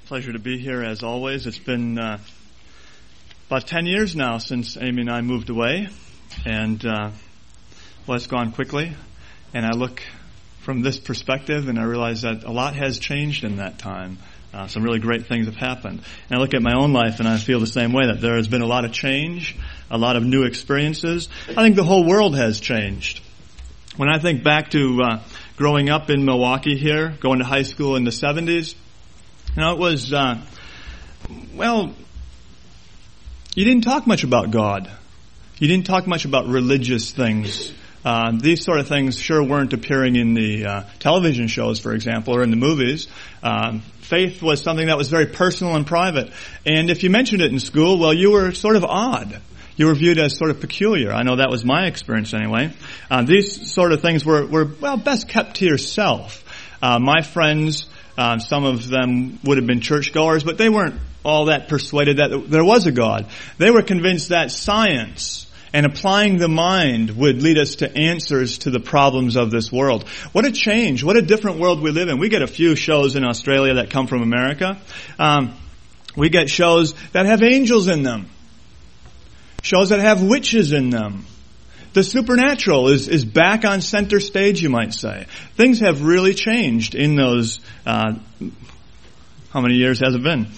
Pleasure to be here as always. It's been about 10 years now since Amy and I moved away, and it's gone quickly. And I look from this perspective and I realize that a lot has changed in that time. Some really great things have happened. And I look at my own life and I feel the same way, that there has been a lot of change, a lot of new experiences. I think the whole world has changed. When I think back to growing up in Milwaukee here, going to high school in the 70s, it was, you didn't talk much about God. You didn't talk much about religious things. These sort of things sure weren't appearing in the television shows, for example, or in the movies. Faith was something that was very personal and private. And if you mentioned it in school, well, you were sort of odd. You were viewed as sort of peculiar. I know that was my experience anyway. These sort of things were best kept to yourself. My friends, some of them would have been churchgoers, but they weren't all that persuaded that there was a God. They were convinced that science and applying the mind would lead us to answers to the problems of this world. What a change. What a different world we live in. We get a few shows in Australia that come from America. We get shows that have angels in them. Shows that have witches in them. The supernatural is back on center stage, you might say. Things have really changed in those, how many years has it been?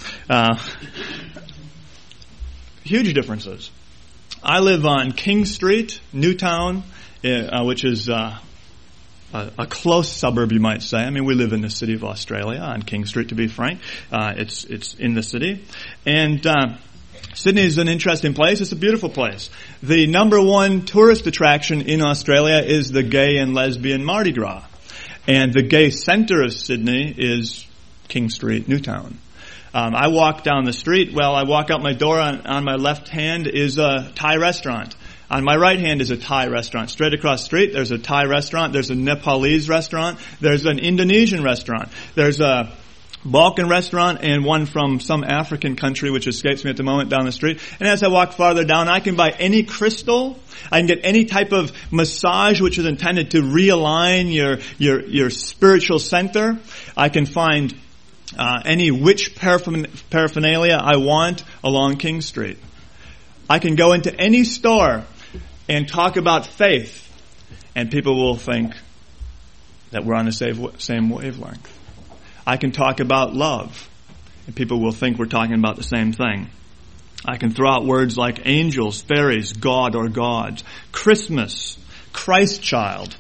Huge differences. I live on King Street, Newtown, which is a close suburb, you might say. I mean, we live in the city of Australia on King Street, to be frank. It's in the city. And Sydney is an interesting place. It's a beautiful place. The number one tourist attraction in Australia is the gay and lesbian Mardi Gras. And the gay center of Sydney is King Street, Newtown. I walk down the street. Well, I walk out my door. On my left hand is a Thai restaurant. On my right hand is a Thai restaurant. Straight across the street, there's a Thai restaurant. There's a Nepalese restaurant. There's an Indonesian restaurant. There's a Balkan restaurant and one from some African country which escapes me at the moment down the street. And as I walk farther down, I can buy any crystal. I can get any type of massage which is intended to realign your spiritual center. I can find any witch paraphernalia I want along King Street. I can go into any store and talk about faith, and people will think that we're on the same wavelength. I can talk about love, and people will think we're talking about the same thing. I can throw out words like angels, fairies, God or gods, Christmas, Christ child,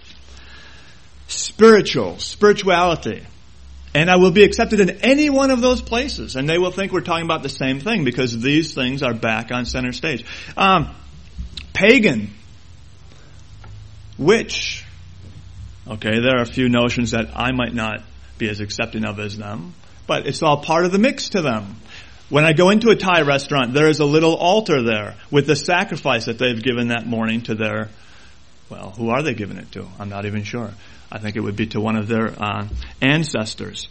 spirituality. And I will be accepted in any one of those places, and they will think we're talking about the same thing because these things are back on center stage. Pagan, witch. Okay, there are a few notions that I might not be as accepting of as them, but it's all part of the mix to them. When I go into a Thai restaurant, there is a little altar there with the sacrifice that they've given that morning to their, who are they giving it to? I'm not even sure. I think it would be to one of their ancestors.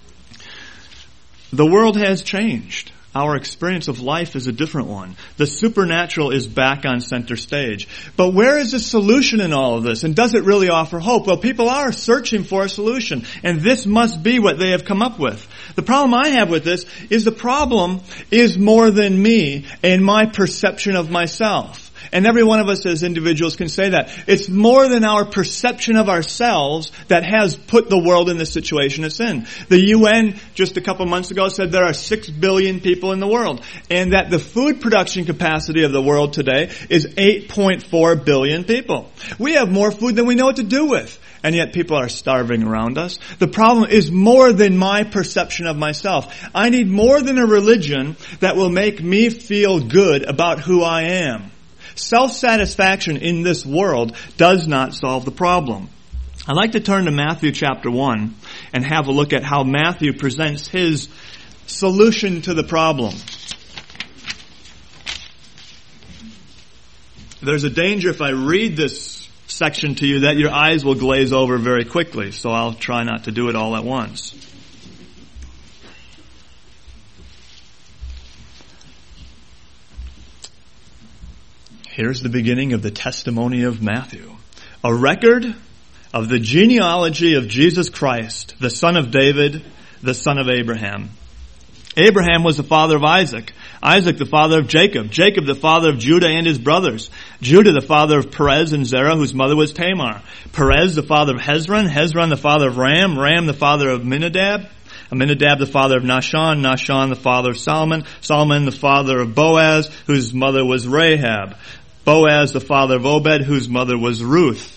The world has changed. Our experience of life is a different one. The supernatural is back on center stage. But where is the solution in all of this? And does it really offer hope? Well, people are searching for a solution. And this must be what they have come up with. The problem I have with this is the problem is more than me and my perception of myself. And every one of us as individuals can say that. It's more than our perception of ourselves that has put the world in the situation it's in. The UN just a couple months ago said there are 6 billion people in the world, and that the food production capacity of the world today is 8.4 billion people. We have more food than we know what to do with, and yet people are starving around us. The problem is more than my perception of myself. I need more than a religion that will make me feel good about who I am. Self-satisfaction in this world does not solve the problem. I'd like to turn to Matthew chapter 1 and have a look at how Matthew presents his solution to the problem. There's a danger if I read this section to you that your eyes will glaze over very quickly, so I'll try not to do it all at once. Here's the beginning of the testimony of Matthew. A record of the genealogy of Jesus Christ, the son of David, the son of Abraham. Abraham was the father of Isaac. Isaac the father of Jacob. Jacob the father of Judah and his brothers. Judah the father of Perez and Zerah, whose mother was Tamar. Perez the father of Hezron. Hezron the father of Ram. Ram the father of Amminadab. Amminadab the father of Nahshon. Nahshon the father of Solomon. Solomon the father of Boaz, whose mother was Rahab. Boaz the father of Obed, whose mother was Ruth.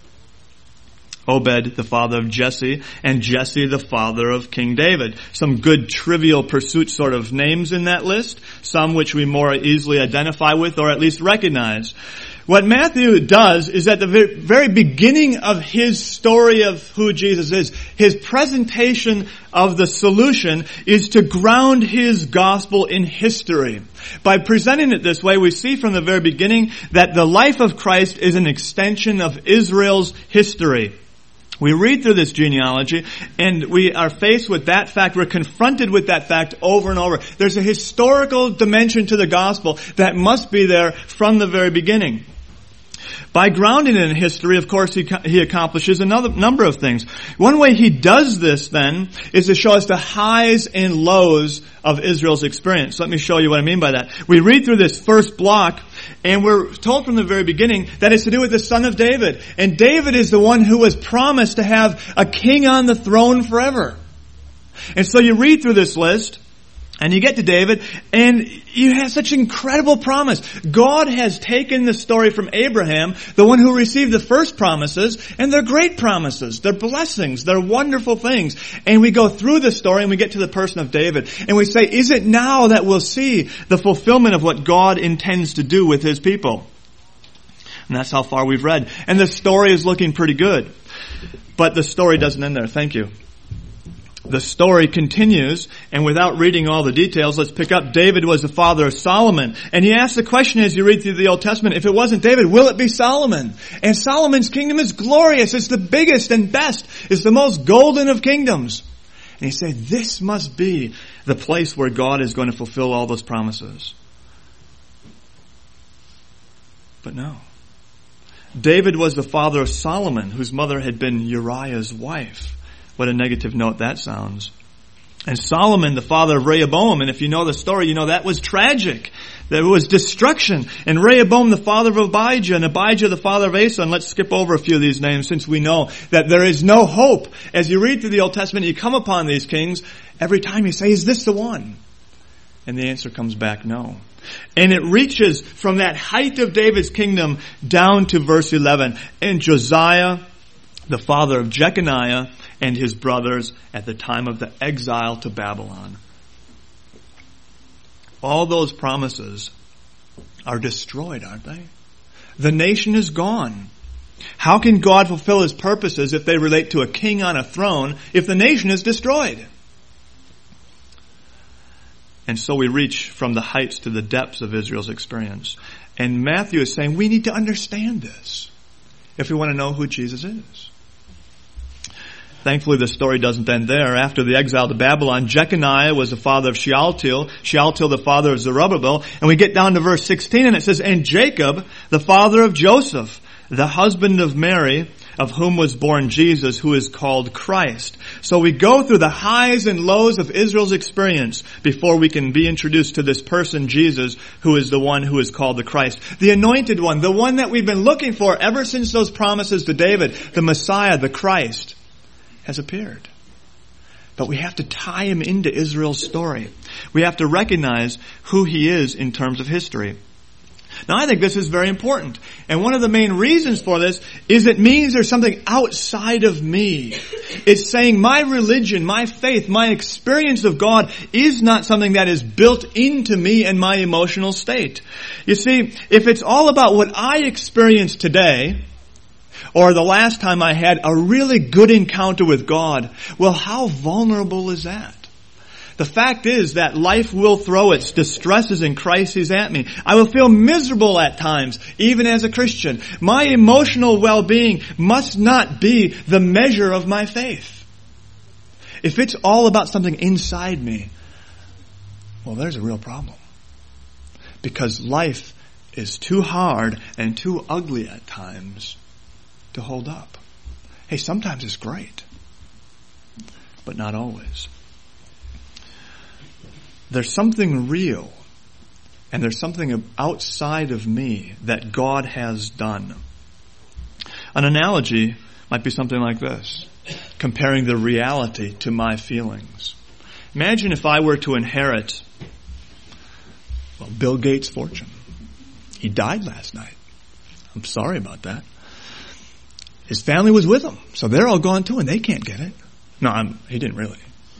Obed, the father of Jesse, and Jesse, the father of King David. Some good trivial pursuit sort of names in that list, some which we more easily identify with or at least recognize. What Matthew does is at the very beginning of his story of who Jesus is, his presentation of the solution is to ground his gospel in history. By presenting it this way, we see from the very beginning that the life of Christ is an extension of Israel's history. We read through this genealogy and we are faced with that fact. We're confronted with that fact over and over. There's a historical dimension to the gospel that must be there from the very beginning. By grounding it in history, of course, he accomplishes another number of things. One way he does this, then, is to show us the highs and lows of Israel's experience. Let me show you what I mean by that. We read through this first block, and we're told from the very beginning that it's to do with the son of David. And David is the one who was promised to have a king on the throne forever. And so you read through this list, and you get to David, and you have such incredible promise. God has taken the story from Abraham, the one who received the first promises, and they're great promises. They're blessings. They're wonderful things. And we go through the story, and we get to the person of David, and we say, is it now that we'll see the fulfillment of what God intends to do with his people? And that's how far we've read. And the story is looking pretty good. But the story doesn't end there. Thank you. The story continues, and without reading all the details, let's pick up. David was the father of Solomon. And he asks the question as you read through the Old Testament, if it wasn't David, will it be Solomon? And Solomon's kingdom is glorious. It's the biggest and best. It's the most golden of kingdoms. And he said, this must be the place where God is going to fulfill all those promises. But no. David was the father of Solomon, whose mother had been Uriah's wife. What a negative note that sounds. And Solomon, the father of Rehoboam, and if you know the story, you know that was tragic. There was destruction. And Rehoboam, the father of Abijah, and Abijah, the father of Asa. And let's skip over a few of these names since we know that there is no hope. As you read through the Old Testament, you come upon these kings, every time you say, is this the one? And the answer comes back, no. And it reaches from that height of David's kingdom down to verse 11. And Josiah, the father of Jeconiah, and his brothers at the time of the exile to Babylon. All those promises are destroyed, aren't they? The nation is gone. How can God fulfill his purposes if they relate to a king on a throne if the nation is destroyed? And so we reach from the heights to the depths of Israel's experience. And Matthew is saying we need to understand this if we want to know who Jesus is. Thankfully, the story doesn't end there. After the exile to Babylon, Jeconiah was the father of Shealtiel, Shealtiel the father of Zerubbabel, and we get down to verse 16 and it says, and Jacob, the father of Joseph, the husband of Mary, of whom was born Jesus, who is called Christ. So we go through the highs and lows of Israel's experience before we can be introduced to this person, Jesus, who is the one who is called the Christ. The anointed one, the one that we've been looking for ever since those promises to David, the Messiah, the Christ, has appeared. But we have to tie him into Israel's story. We have to recognize who he is in terms of history. Now, I think this is very important. And one of the main reasons for this is it means there's something outside of me. It's saying my religion, my faith, my experience of God is not something that is built into me and my emotional state. You see, if it's all about what I experience today, or the last time I had a really good encounter with God, well, how vulnerable is that? The fact is that life will throw its distresses and crises at me. I will feel miserable at times, even as a Christian. My emotional well-being must not be the measure of my faith. If it's all about something inside me, well, there's a real problem. Because life is too hard and too ugly at times to hold up. Hey, sometimes it's great, but not always. there's something real and there's something outside of me that God has done. An analogy might be something like this, comparing the reality to my feelings. Imagine if I were to inherit, Bill Gates' fortune. He died last night. I'm sorry about that. His family was with him, so they're all gone too, and they can't get it. No, he didn't really.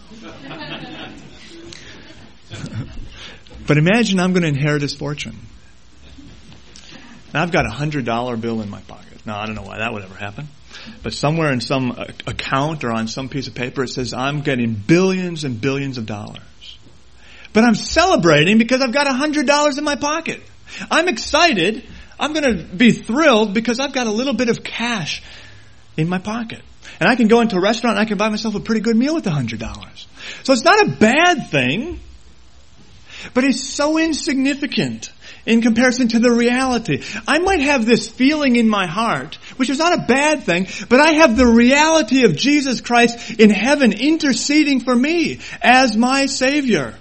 But imagine I'm going to inherit his fortune. And I've got a $100 bill in my pocket. Now, I don't know why that would ever happen. But somewhere in some account or on some piece of paper, it says I'm getting billions and billions of dollars. But I'm celebrating because I've got $100 in my pocket. I'm excited. I'm going to be thrilled because I've got a little bit of cash in my pocket. And I can go into a restaurant and I can buy myself a pretty good meal with $100. So it's not a bad thing, but it's so insignificant in comparison to the reality. I might have this feeling in my heart, which is not a bad thing, but I have the reality of Jesus Christ in heaven interceding for me as my Savior.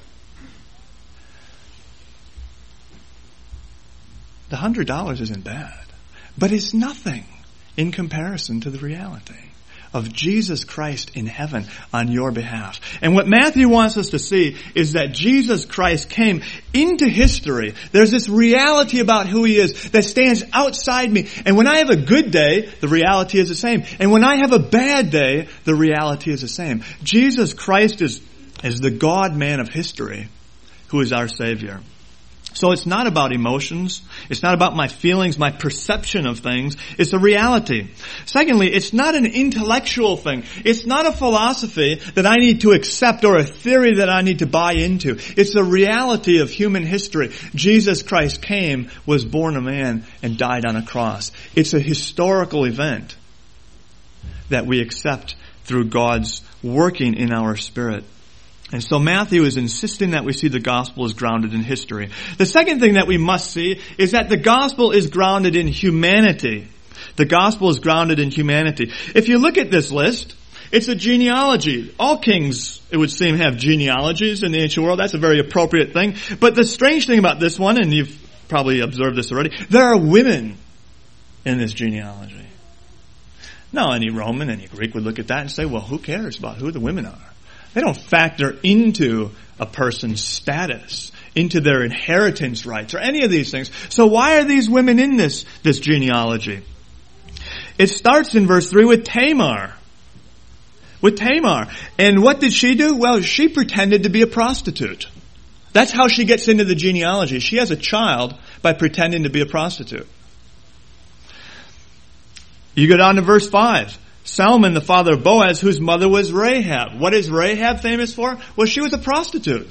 The $100 isn't bad, but it's nothing in comparison to the reality of Jesus Christ in heaven on your behalf. And what Matthew wants us to see is that Jesus Christ came into history. There's this reality about who He is that stands outside me. And when I have a good day, the reality is the same. And when I have a bad day, the reality is the same. Jesus Christ is the God-man of history who is our Savior. So it's not about emotions. It's not about my feelings, my perception of things. It's a reality. Secondly, it's not an intellectual thing. It's not a philosophy that I need to accept or a theory that I need to buy into. It's the reality of human history. Jesus Christ came, was born a man, and died on a cross. It's a historical event that we accept through God's working in our spirit. And so Matthew is insisting that we see the gospel is grounded in history. The second thing that we must see is that the gospel is grounded in humanity. The gospel is grounded in humanity. If you look at this list, it's a genealogy. All kings, it would seem, have genealogies in the ancient world. That's a very appropriate thing. But the strange thing about this one, and you've probably observed this already, there are women in this genealogy. Now, any Roman, any Greek would look at that and say, well, who cares about who the women are? They don't factor into a person's status, into their inheritance rights, or any of these things. So why are these women in this genealogy? It starts in verse 3 with Tamar. With Tamar. And what did she do? Well, she pretended to be a prostitute. That's how she gets into the genealogy. She has a child by pretending to be a prostitute. You go down to verse 5. Salmon, the father of Boaz, whose mother was Rahab. What is Rahab famous for? Well, she was a prostitute.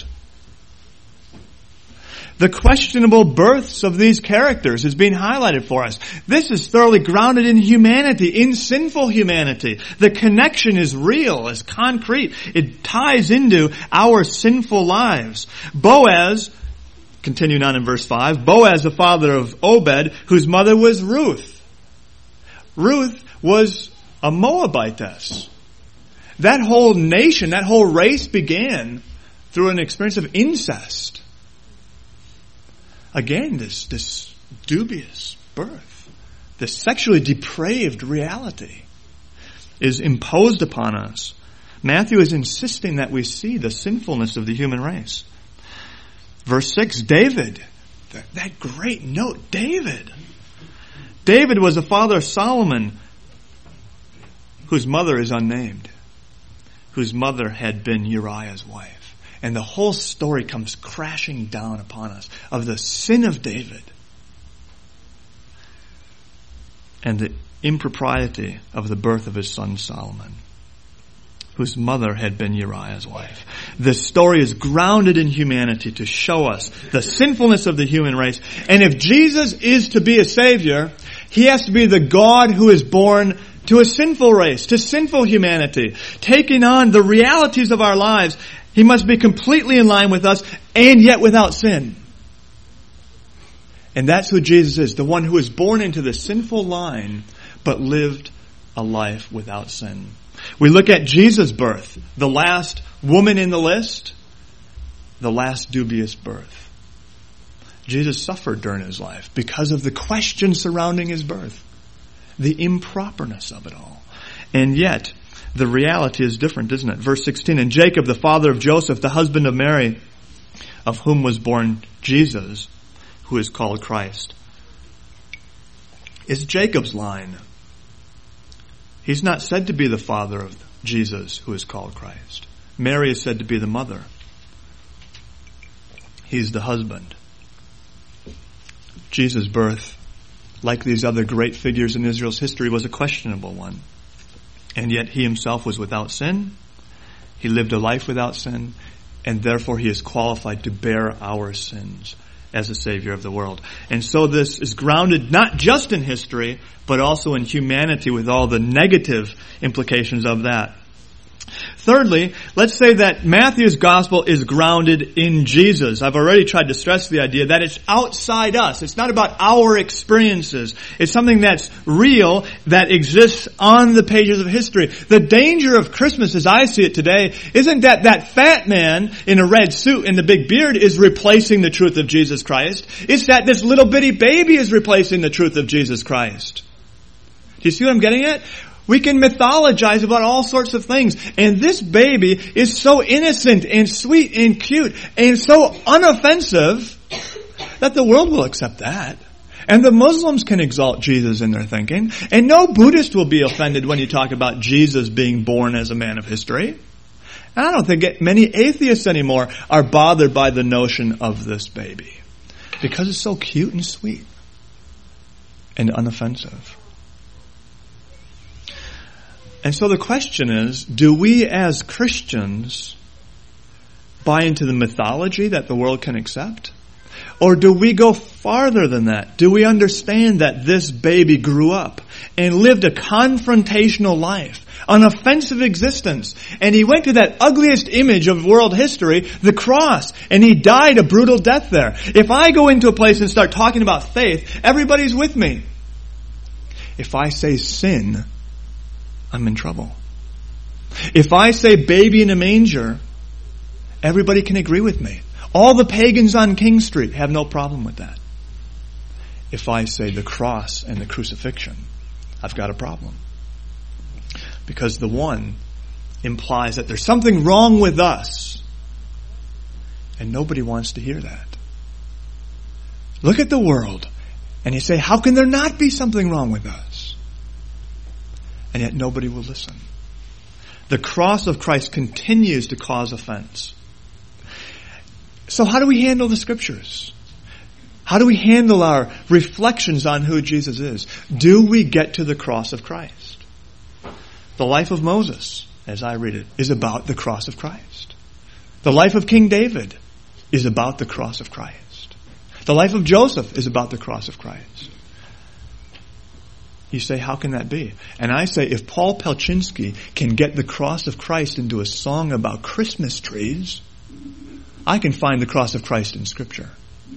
The questionable births of these characters is being highlighted for us. This is thoroughly grounded in humanity, in sinful humanity. The connection is real, is concrete. It ties into our sinful lives. Boaz, continuing on in verse 5, Boaz, the father of Obed, whose mother was Ruth. Ruth was a Moabitess. That whole nation, that whole race began through an experience of incest. Again, this dubious birth, this sexually depraved reality is imposed upon us. Matthew is insisting that we see the sinfulness of the human race. Verse 6, David. That great note, David. David was the father of Solomon, whose mother is unnamed, whose mother had been Uriah's wife. And the whole story comes crashing down upon us of the sin of David and the impropriety of the birth of his son Solomon, whose mother had been Uriah's wife. The story is grounded in humanity to show us the sinfulness of the human race. And if Jesus is to be a Savior, He has to be the God who is born to a sinful race, to sinful humanity, taking on the realities of our lives. He must be completely in line with us and yet without sin. And that's who Jesus is, the one who is born into the sinful line but lived a life without sin. We look at Jesus' birth, the last woman in the list. the last dubious birth. Jesus suffered during his life because of the questions surrounding his birth, the improperness of it all. And yet, the reality is different, isn't it? Verse 16, and Jacob, the father of Joseph, the husband of Mary, of whom was born Jesus, who is called Christ. It's Jacob's line. He's not said to be the father of Jesus, who is called Christ. Mary is said to be the mother. He's the husband. Jesus' birth, like these other great figures in Israel's history, was a questionable one. And yet he himself was without sin. He lived a life without sin. And therefore he is qualified to bear our sins as the Savior of the world. And so this is grounded not just in history, but also in humanity with all the negative implications of that. Thirdly, let's say that Matthew's gospel is grounded in Jesus. I've already tried to stress the idea that it's outside us. It's not about our experiences. It's something that's real, that exists on the pages of history. The danger of Christmas, as I see it today, isn't that that fat man in a red suit and the big beard is replacing the truth of Jesus Christ. It's that this little bitty baby is replacing the truth of Jesus Christ. Do you see what I'm getting at? We can mythologize about all sorts of things. And this baby is so innocent and sweet and cute and so unoffensive that the world will accept that. And the Muslims can exalt Jesus in their thinking. And no Buddhist will be offended when you talk about Jesus being born as a man of history. And I don't think many atheists anymore are bothered by the notion of this baby. Because it's so cute and sweet and unoffensive. And so the question is, do we as Christians buy into the mythology that the world can accept? Or do we go farther than that? Do we understand that this baby grew up and lived a confrontational life, an offensive existence, and he went to that ugliest image of world history, the cross, and he died a brutal death there? If I go into a place and start talking about faith, everybody's with me. If I say sin, I'm in trouble. If I say baby in a manger, everybody can agree with me. All the pagans on King Street have no problem with that. If I say the cross and the crucifixion, I've got a problem. Because the one implies that there's something wrong with us. And nobody wants to hear that. Look at the world and you say, how can there not be something wrong with us? And yet nobody will listen. The cross of Christ continues to cause offense. So how do we handle the Scriptures? How do we handle our reflections on who Jesus is? Do we get to the cross of Christ? The life of Moses, as I read it, is about the cross of Christ. The life of King David is about the cross of Christ. The life of Joseph is about the cross of Christ. You say, how can that be? And I say, if Paul Pelczynski can get the cross of Christ into a song about Christmas trees, I can find the cross of Christ in Scripture.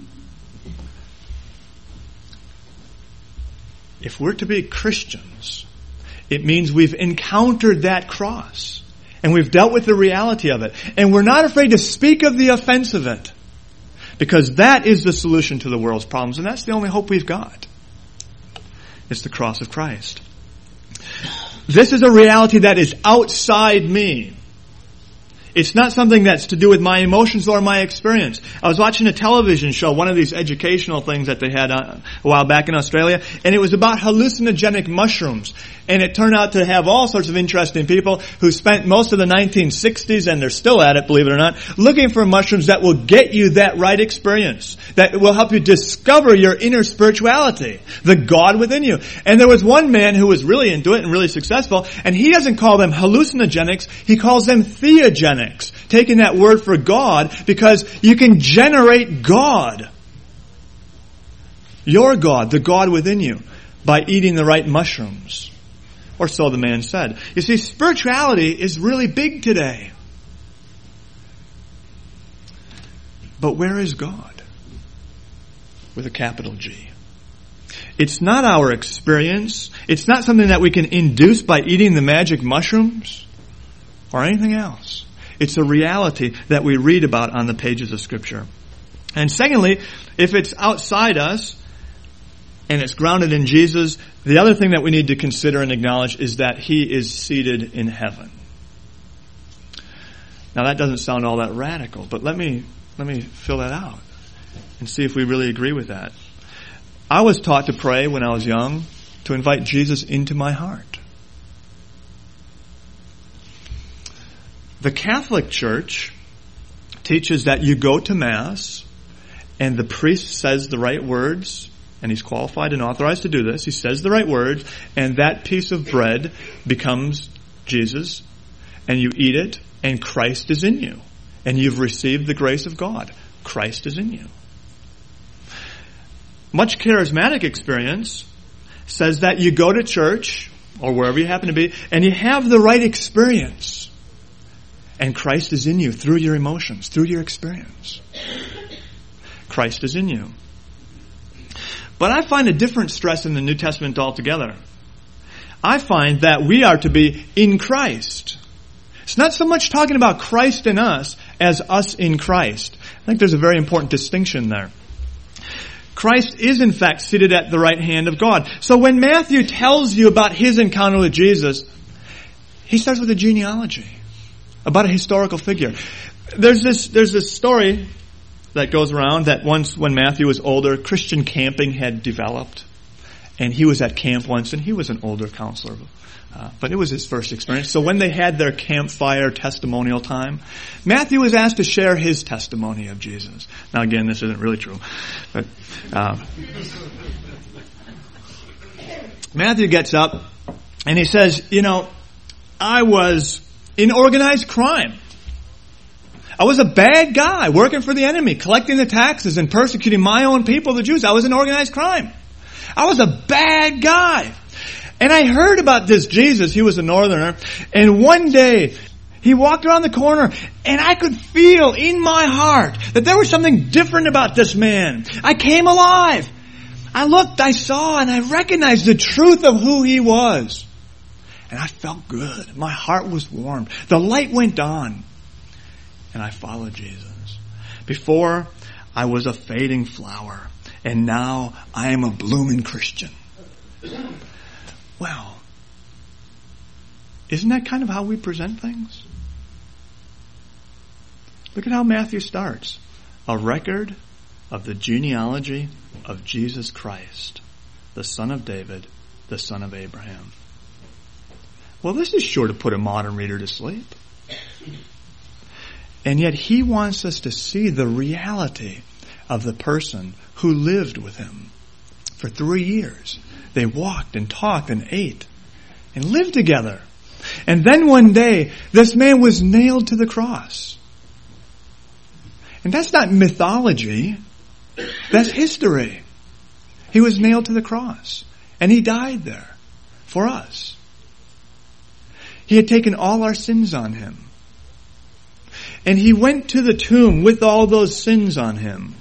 If we're to be Christians, it means we've encountered that cross. And we've dealt with the reality of it. And we're not afraid to speak of the offense of it. Because that is the solution to the world's problems. And that's the only hope we've got. It's the cross of Christ. This is a reality that is outside me. It's not something that's to do with my emotions or my experience. I was watching a television show, one of these educational things that they had a while back in Australia, and it was about hallucinogenic mushrooms. And it turned out to have all sorts of interesting people who spent most of the 1960s, and they're still at it, believe it or not, looking for mushrooms that will get you that right experience, that will help you discover your inner spirituality, the God within you. And there was one man who was really into it and really successful, and he doesn't call them hallucinogenics, he calls them theogenics. Taking that word for God, because you can generate God. Your God, the God within you, by eating the right mushrooms. Or so the man said. You see, spirituality is really big today. But where is God? With a capital G. It's not our experience. It's not something that we can induce by eating the magic mushrooms or anything else. It's a reality that we read about on the pages of Scripture. And secondly, if it's outside us and it's grounded in Jesus, the other thing that we need to consider and acknowledge is that He is seated in heaven. Now that doesn't sound all that radical, but let me fill that out and see if we really agree with that. I was taught to pray when I was young to invite Jesus into my heart. The Catholic Church teaches that you go to Mass and the priest says the right words, and he's qualified and authorized to do this. He says the right words, and that piece of bread becomes Jesus, and you eat it, and Christ is in you. And you've received the grace of God. Christ is in you. Much charismatic experience says that you go to church, or wherever you happen to be, and you have the right experience. And Christ is in you through your emotions, through your experience. Christ is in you. But I find a different stress in the New Testament altogether. I find that we are to be in Christ. It's not so much talking about Christ in us as us in Christ. I think there's a very important distinction there. Christ is in fact seated at the right hand of God. So when Matthew tells you about his encounter with Jesus, he starts with a genealogy about a historical figure. There's this story that goes around that once when Matthew was older, Christian camping had developed. And he was at camp once, and he was an older counselor. But it was his first experience. So when they had their campfire testimonial time, Matthew was asked to share his testimony of Jesus. Now again, this isn't really true. But Matthew gets up, and he says, I was in organized crime. I was a bad guy working for the enemy, collecting the taxes and persecuting my own people, the Jews. I was in organized crime. I was a bad guy. And I heard about this Jesus. He was a northerner. And one day, he walked around the corner, and I could feel in my heart that there was something different about this man. I came alive. I looked, I saw, and I recognized the truth of who he was. And I felt good. My heart was warmed. The light went on. And I followed Jesus. Before, I was a fading flower. And now, I am a blooming Christian. Well, isn't that kind of how we present things? Look at how Matthew starts. A record of the genealogy of Jesus Christ, the son of David, the son of Abraham. Well, this is sure to put a modern reader to sleep. And yet he wants us to see the reality of the person who lived with him for 3 years. They walked and talked and ate and lived together. And then one day, this man was nailed to the cross. And that's not mythology. That's history. He was nailed to the cross. And he died there for us. He had taken all our sins on him. And he went to the tomb with all those sins on him.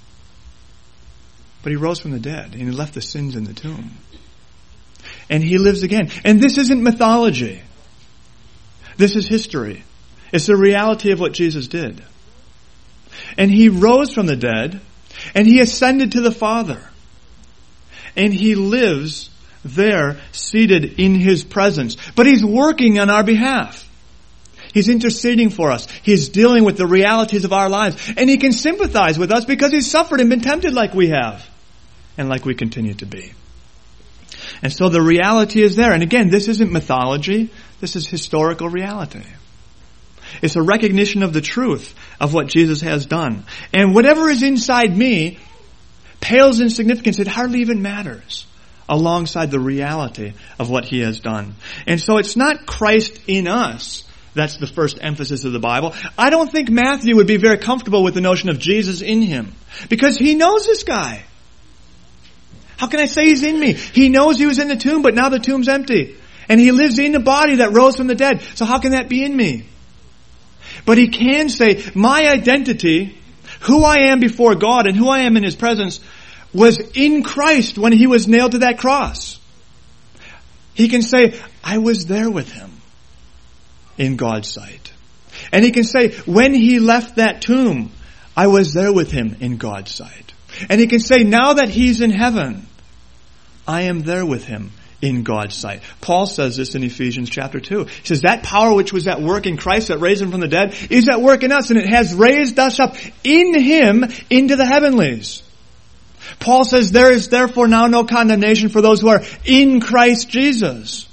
But he rose from the dead, and he left the sins in the tomb. And he lives again. And this isn't mythology. This is history. It's the reality of what Jesus did. And he rose from the dead, and he ascended to the Father. And he lives there, seated in his presence. But he's working on our behalf. He's interceding for us. He's dealing with the realities of our lives. And he can sympathize with us because he's suffered and been tempted like we have. And like we continue to be. And so the reality is there. And again, this isn't mythology. This is historical reality. It's a recognition of the truth of what Jesus has done. And whatever is inside me pales in significance. It hardly even matters alongside the reality of what he has done. And so it's not Christ in us. That's the first emphasis of the Bible. I don't think Matthew would be very comfortable with the notion of Jesus in him. Because he knows this guy. How can I say he's in me? He knows he was in the tomb, but now the tomb's empty. And he lives in a body that rose from the dead. So how can that be in me? But he can say, my identity, who I am before God and who I am in his presence, was in Christ when he was nailed to that cross. He can say, I was there with him in God's sight. And he can say, when he left that tomb, I was there with him in God's sight. And he can say, now that he's in heaven, I am there with him in God's sight. Paul says this in Ephesians chapter 2. He says, that power which was at work in Christ that raised him from the dead is at work in us, and it has raised us up in him into the heavenlies. Paul says, there is therefore now no condemnation for those who are in Christ Jesus.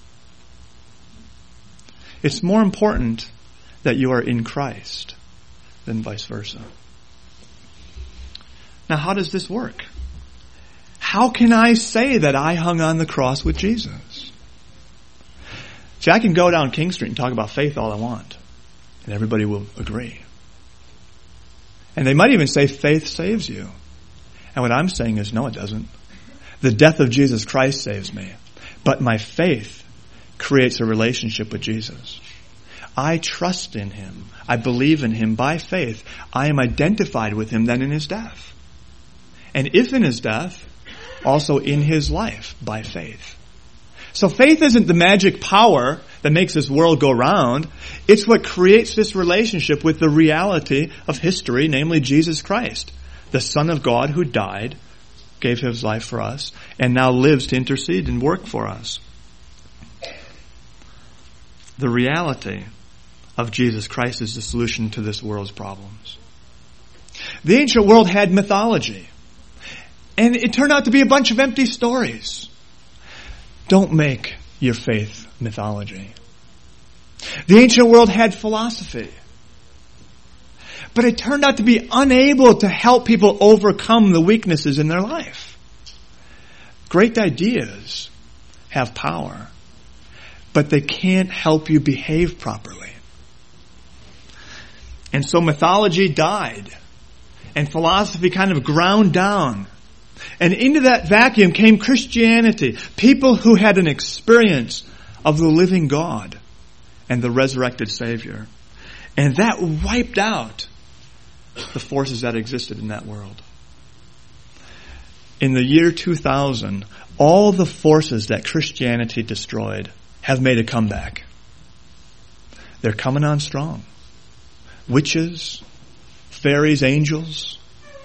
It's more important that you are in Christ than vice versa. Now, how does this work? How can I say that I hung on the cross with Jesus? See, I can go down King Street and talk about faith all I want, and everybody will agree. And they might even say faith saves you. And what I'm saying is, no, it doesn't. The death of Jesus Christ saves me. But my faith creates a relationship with Jesus. I trust in him. I believe in him by faith. I am identified with him then in his death. And if in his death, also in his life by faith. So faith isn't the magic power that makes this world go round. It's what creates this relationship with the reality of history, namely Jesus Christ, the Son of God who died, gave his life for us, and now lives to intercede and work for us. The reality of Jesus Christ is the solution to this world's problems. The ancient world had mythology, and it turned out to be a bunch of empty stories. Don't make your faith mythology. The ancient world had philosophy, but it turned out to be unable to help people overcome the weaknesses in their life. Great ideas have power, but they can't help you behave properly. And so mythology died, and philosophy kind of ground down. And into that vacuum came Christianity, people who had an experience of the living God and the resurrected Savior. And that wiped out the forces that existed in that world. In the year 2000, all the forces that Christianity destroyed have made a comeback. They're coming on strong. Witches, fairies, angels,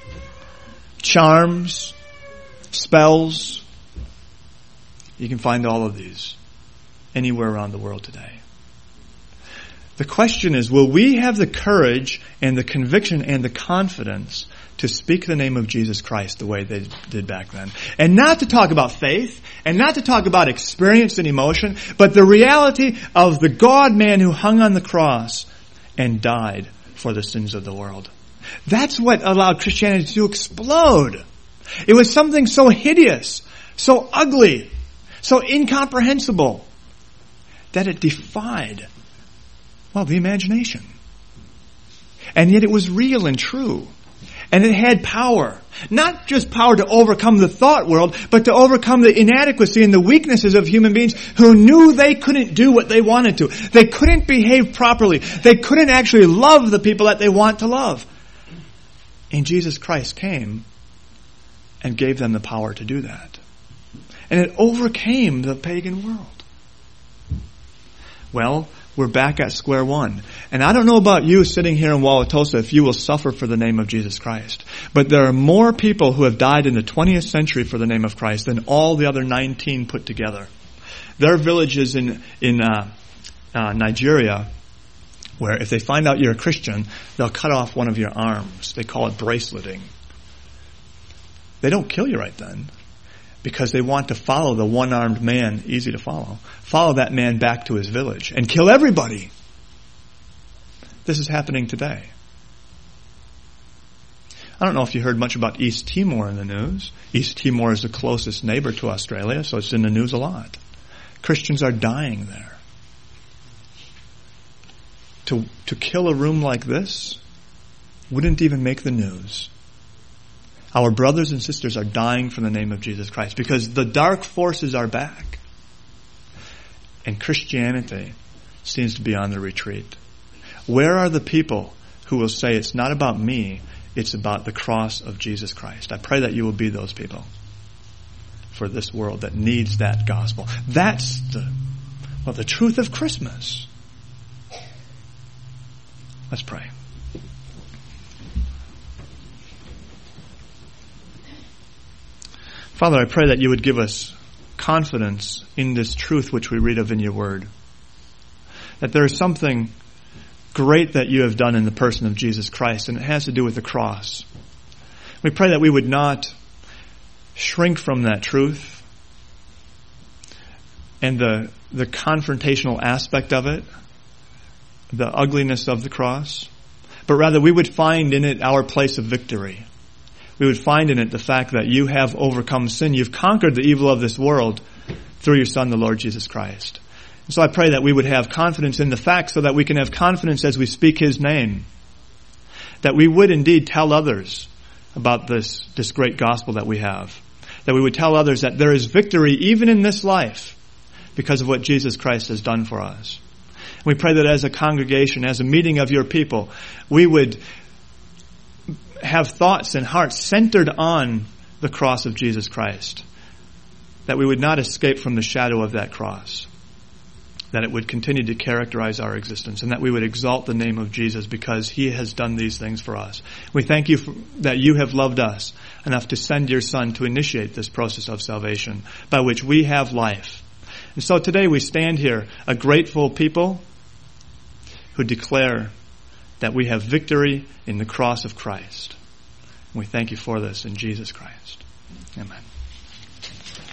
charms, spells. You can find all of these anywhere around the world today. The question is, will we have the courage and the conviction and the confidence to speak the name of Jesus Christ the way they did back then? And not to talk about faith, and not to talk about experience and emotion, but the reality of the God-man who hung on the cross and died for the sins of the world. That's what allowed Christianity to explode. It was something so hideous, so ugly, so incomprehensible, that it defied, the imagination. And yet it was real and true. And it had power. Not just power to overcome the thought world, but to overcome the inadequacy and the weaknesses of human beings who knew they couldn't do what they wanted to. They couldn't behave properly. They couldn't actually love the people that they want to love. And Jesus Christ came and gave them the power to do that. And it overcame the pagan world. Well, we're back at square one. And I don't know about you sitting here in Wauwatosa if you will suffer for the name of Jesus Christ. But there are more people who have died in the 20th century for the name of Christ than all the other 19 put together. There are villages in Nigeria where if they find out you're a Christian, they'll cut off one of your arms. They call it braceleting. They don't kill you right then, because they want to follow the one-armed man, easy to follow that man back to his village and kill everybody. This is happening today. I don't know if you heard much about East Timor in the news. East Timor is the closest neighbor to Australia, so it's in the news a lot. Christians are dying there. To kill a room like this wouldn't even make the news. Our brothers and sisters are dying for the name of Jesus Christ because the dark forces are back. And Christianity seems to be on the retreat. Where are the people who will say it's not about me, it's about the cross of Jesus Christ? I pray that you will be those people for this world that needs that gospel. That's the truth of Christmas. Let's pray. Father, I pray that you would give us confidence in this truth which we read of in your word. That there is something great that you have done in the person of Jesus Christ, and it has to do with the cross. We pray that we would not shrink from that truth and the confrontational aspect of it, the ugliness of the cross, but rather we would find in it our place of victory. We would find in it the fact that you have overcome sin. You've conquered the evil of this world through your Son, the Lord Jesus Christ. And so I pray that we would have confidence in the fact so that we can have confidence as we speak his name. That we would indeed tell others about this great gospel that we have. That we would tell others that there is victory even in this life because of what Jesus Christ has done for us. And we pray that as a congregation, as a meeting of your people, we would have thoughts and hearts centered on the cross of Jesus Christ. That we would not escape from the shadow of that cross. That it would continue to characterize our existence, and that we would exalt the name of Jesus because he has done these things for us. We thank you that you have loved us enough to send your Son to initiate this process of salvation by which we have life. And so today we stand here, a grateful people who declare that we have victory in the cross of Christ. And we thank you for this in Jesus Christ. Amen.